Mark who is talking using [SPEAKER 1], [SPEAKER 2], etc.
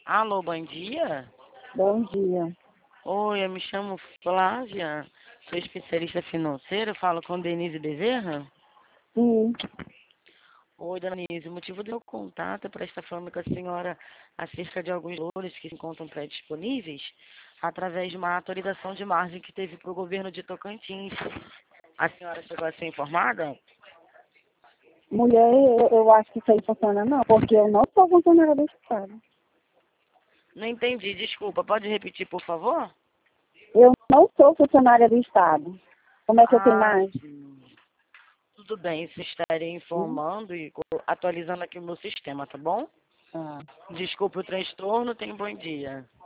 [SPEAKER 1] Alô, bom dia.
[SPEAKER 2] Bom dia.
[SPEAKER 1] Oi, eu me chamo Flávia, sou especialista financeira, falo com Denise Bezerra.
[SPEAKER 2] Sim.
[SPEAKER 1] Oi, dona Denise, o motivo do meu contato é para estar falando com a senhora acerca de alguns valores que se encontram pré-disponíveis através de uma atualização de margem que teve para o governo de Tocantins. A senhora chegou a ser informada?
[SPEAKER 2] Mulher, eu acho que isso aí funciona não, porque eu não sou funcionária do Estado.
[SPEAKER 1] Não entendi, desculpa, pode repetir, por favor?
[SPEAKER 2] Eu não sou funcionária do Estado. Como é que eu tenho
[SPEAKER 1] Ah,
[SPEAKER 2] mais?
[SPEAKER 1] sim. Tudo bem, se estarei
[SPEAKER 2] Hum?
[SPEAKER 1] informando e atualizando aqui o meu sistema, tá bom?
[SPEAKER 2] Ah.
[SPEAKER 1] Desculpe o transtorno, tenha um bom dia.